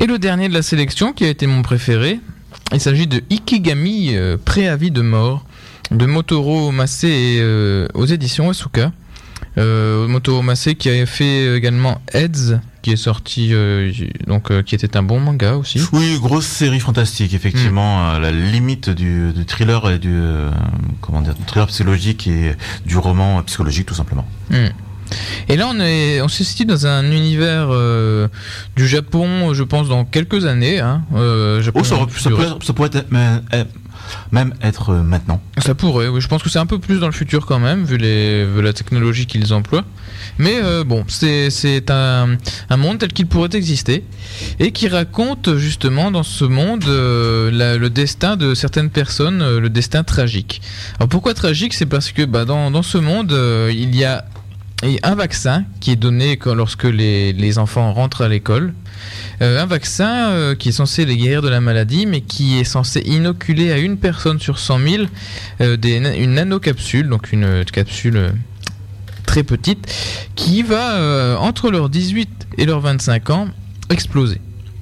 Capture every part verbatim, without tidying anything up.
Et le dernier de la sélection, qui a été mon préféré, il s'agit de Ikigami, euh, préavis de mort, de Motoro Masé et, euh, aux éditions Asuka. Euh, Motoro Masé qui avait fait également Heads, qui est sorti, euh, donc euh, qui était un bon manga aussi. Oui, grosse série fantastique, effectivement, mmh. à la limite du, du thriller et du euh, comment dire, du thriller psychologique et du roman psychologique tout simplement. Mmh. Et là, on est, on se situe dans un univers euh, du Japon, je pense, dans quelques années. Hein, euh, Japon, oh, ça, ça, pourrait, ça pourrait être. Mais, même être euh, maintenant. Ça pourrait, oui. Je pense que c'est un peu plus dans le futur quand même, vu, les, vu la technologie qu'ils emploient. Mais euh, bon, c'est, c'est un, un monde tel qu'il pourrait exister et qui raconte justement dans ce monde euh, la, le destin de certaines personnes, euh, le destin tragique. Alors pourquoi tragique ? C'est parce que bah, dans, dans ce monde, euh, il y a un vaccin qui est donné quand, lorsque les, les enfants rentrent à l'école. Euh, un vaccin euh, qui est censé les guérir de la maladie, mais qui est censé inoculer à une personne sur cent mille euh, des, une nanocapsule, donc une capsule euh, très petite, qui va, euh, entre leurs dix-huit et leurs vingt-cinq ans, exploser.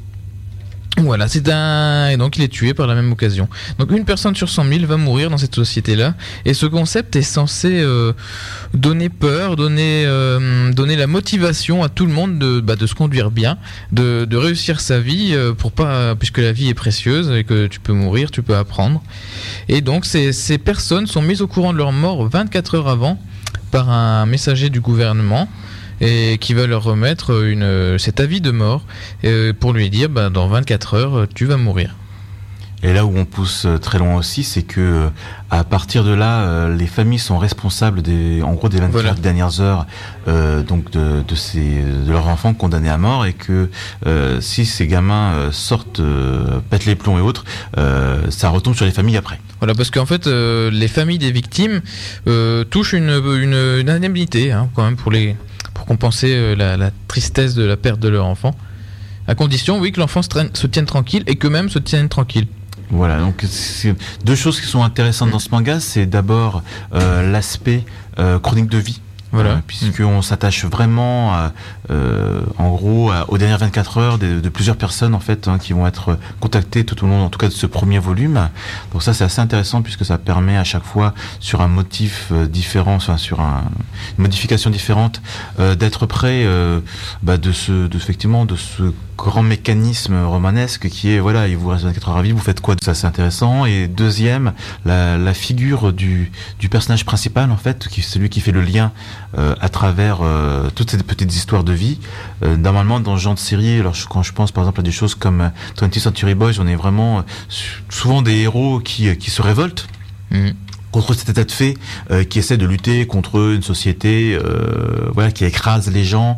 Voilà, c'est un... Et donc il est tué par la même occasion. Donc une personne sur cent mille va mourir dans cette société-là. Et ce concept est censé euh, donner peur, donner, euh, donner la motivation à tout le monde de, bah, de se conduire bien, de, de réussir sa vie, euh, pour pas, puisque la vie est précieuse et que tu peux mourir, tu peux apprendre. Et donc ces, ces personnes sont mises au courant de leur mort vingt-quatre heures avant par un messager du gouvernement, et qui va leur remettre une, cet avis de mort euh, pour lui dire bah, dans vingt-quatre heures tu vas mourir. Et là où on pousse très loin aussi, c'est que à partir de là, les familles sont responsables des, en gros, des vingt-quatre voilà. dernières heures, euh, donc de, de ces, de leurs enfants condamnés à mort, et que euh, si ces gamins sortent, euh, pètent les plombs et autres, euh, ça retombe sur les familles après. Voilà, parce qu'en fait, euh, les familles des victimes euh, touchent une, une, une indemnité, hein, quand même pour les, pour compenser la, la tristesse de la perte de leur enfant, à condition, oui, que l'enfant se, traîne, se tienne tranquille et qu'eux-mêmes se tiennent tranquilles. Voilà, donc c'est deux choses qui sont intéressantes dans ce manga, c'est d'abord euh, l'aspect euh, chronique de vie. Voilà. Euh, puisqu'on s'attache vraiment à, euh, en gros à, aux dernières vingt-quatre heures de, de plusieurs personnes en fait, hein, qui vont être contactées tout au long en tout cas de ce premier volume. Donc ça c'est assez intéressant puisque ça permet à chaque fois sur un motif euh, différent, enfin, sur un, une modification différente, euh, d'être prêt euh, bah, de ce de, effectivement de ce grand mécanisme romanesque qui est voilà, il vous reste vingt-quatre heures à vivre, vous faites quoi? Ça c'est intéressant. Et deuxième, la, la figure du, du personnage principal en fait, qui celui qui fait le lien Euh, à travers euh, toutes ces petites histoires de vie. Euh, normalement, dans ce genre de série, alors je, quand je pense par exemple à des choses comme euh, twentieth Century Boys, on est vraiment euh, souvent des héros qui, qui se révoltent mmh. contre cet état de fait, euh, qui essaie de lutter contre une société euh, voilà, qui écrase les gens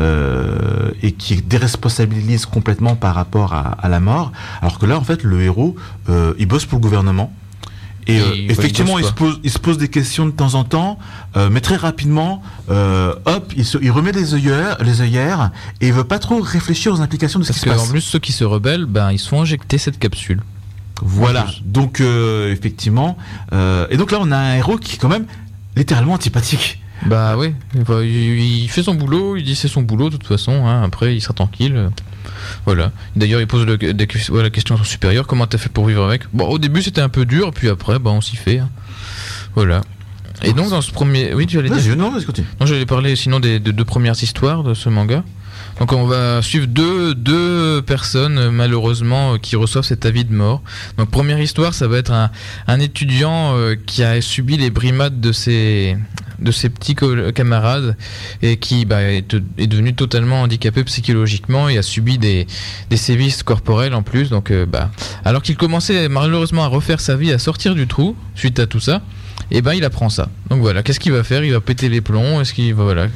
euh, et qui déresponsabilise complètement par rapport à, à la mort. Alors que là, en fait, le héros, euh, il bosse pour le gouvernement. Et, euh, et effectivement, il, il, se pose, il se pose des questions de temps en temps, euh, mais très rapidement, euh, hop, il, se, il remet les œillères, les œillères, et il veut pas trop réfléchir aux implications de ce Parce qui se passe. Parce qu'en plus, ceux qui se rebellent, ben, ils se font injecter cette capsule. Voilà. Donc, euh, effectivement, euh, et donc là, on a un héros qui est quand même littéralement antipathique. Bah oui, il, il fait son boulot, il dit c'est son boulot de toute façon, hein, après il sera tranquille. Voilà. D'ailleurs, il pose le, des, ouais, la question à son supérieur, comment t'as fait pour vivre avec ? Bon, au début c'était un peu dur, puis après, bah, on s'y fait. Hein. Voilà. Et donc dans ce premier... Oui, tu allais vas-y, dire... Non, vas-y, continue. Non, j'allais parler sinon des, des deux premières histoires de ce manga. Donc on va suivre deux, deux personnes malheureusement qui reçoivent cet avis de mort. Donc première histoire, ça va être un, un étudiant euh, qui a subi les brimades de ses, de ses petits camarades et qui bah, est, est devenu totalement handicapé psychologiquement et a subi des, des sévices corporels en plus. Donc, euh, bah, alors qu'il commençait malheureusement à refaire sa vie, à sortir du trou suite à tout ça, et ben il apprend ça. Donc voilà, qu'est-ce qu'il va faire ? Il va péter les plombs. Est-ce qu'il va voilà.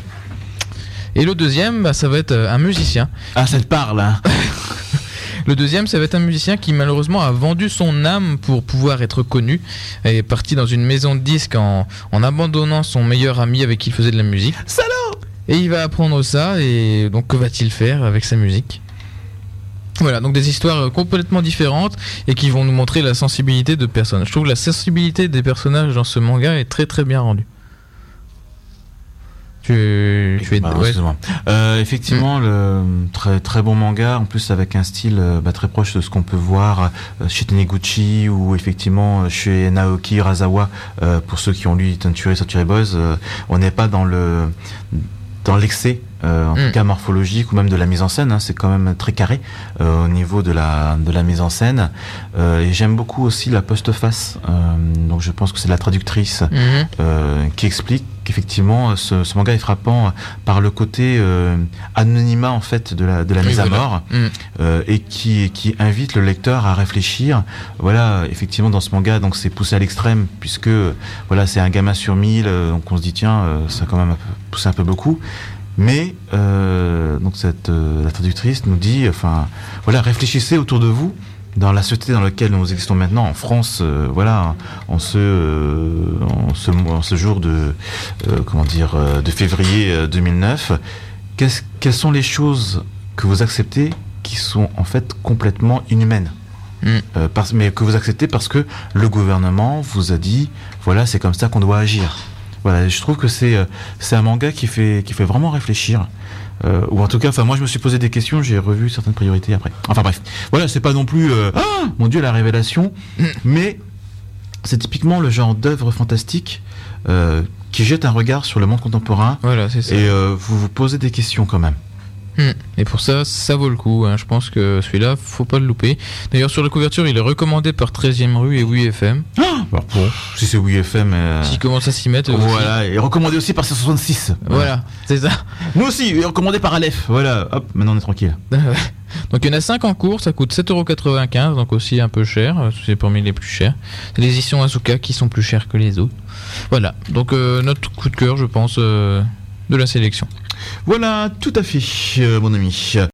Et le deuxième, bah, ça va être un musicien. Ah, ça te parle, hein. Le deuxième, ça va être un musicien qui malheureusement a vendu son âme pour pouvoir être connu. Il est parti dans une maison de disques en, en abandonnant son meilleur ami avec qui il faisait de la musique. Salaud ! Et il va apprendre ça, et donc que va-t-il faire avec sa musique ? Voilà, donc des histoires complètement différentes et qui vont nous montrer la sensibilité de personnes. Je trouve que la sensibilité des personnages dans ce manga est très très bien rendue. Tu, tu es, Pardon, ouais. excuse-moi. Euh, effectivement, mmh. le très très bon manga, en plus avec un style bah, très proche de ce qu'on peut voir euh, chez Taniguchi ou effectivement chez Naoki Urasawa. Euh, pour ceux qui ont lu Tenturi Saturday Boys, euh, on n'est pas dans le dans l'excès. Euh, en mmh. tout cas morphologique ou même de la mise en scène, hein, c'est quand même très carré euh, au niveau de la de la mise en scène. Euh, et j'aime beaucoup aussi la postface. Euh, donc je pense que c'est la traductrice mmh. euh, qui explique qu'effectivement ce, ce manga est frappant par le côté euh, anonymat en fait de la de la oui, mise voilà. à mort mmh. euh, et qui qui invite le lecteur à réfléchir. Voilà, effectivement dans ce manga donc c'est poussé à l'extrême puisque voilà c'est un gamin sur mille, euh, donc on se dit tiens euh, ça a quand même poussé un peu beaucoup. Mais euh, donc cette euh, la traductrice nous dit, enfin voilà, réfléchissez autour de vous dans la société dans laquelle nous existons maintenant en France, euh, voilà, en ce euh, en ce en ce jour de euh, comment dire euh, de février deux mille neuf, qu'est-ce, quelles sont les choses que vous acceptez qui sont en fait complètement inhumaines, mmh. euh, parce, mais que vous acceptez parce que le gouvernement vous a dit, voilà, c'est comme ça qu'on doit agir. Voilà, je trouve que c'est c'est un manga qui fait qui fait vraiment réfléchir, euh, ou en tout cas, enfin moi je me suis posé des questions, j'ai revu certaines priorités après. Enfin bref, voilà, c'est pas non plus euh, ah, mon Dieu la révélation, mais c'est typiquement le genre d'œuvre fantastique euh, qui jette un regard sur le monde contemporain. Voilà, c'est ça. Et euh, vous vous posez des questions quand même. Et pour ça, ça vaut le coup. Hein. Je pense que celui-là, faut pas le louper. D'ailleurs, sur la couverture, il est recommandé par treizième rue et Oui F M. Ah bon, si c'est Oui F M. Euh... S'il commence à s'y mettre. Voilà, aussi. Et recommandé aussi par cent soixante-six. Voilà, voilà c'est ça. Nous aussi, et recommandé par Aleph. Voilà, hop, maintenant on est tranquille. Donc il y en a cinq en cours, ça coûte sept euros quatre-vingt-quinze, donc aussi un peu cher. C'est parmi les plus chers. C'est les éditions Asuka qui sont plus chères que les autres. Voilà, donc euh, notre coup de cœur, je pense, euh, de la sélection. Voilà, tout à fait, euh, mon ami.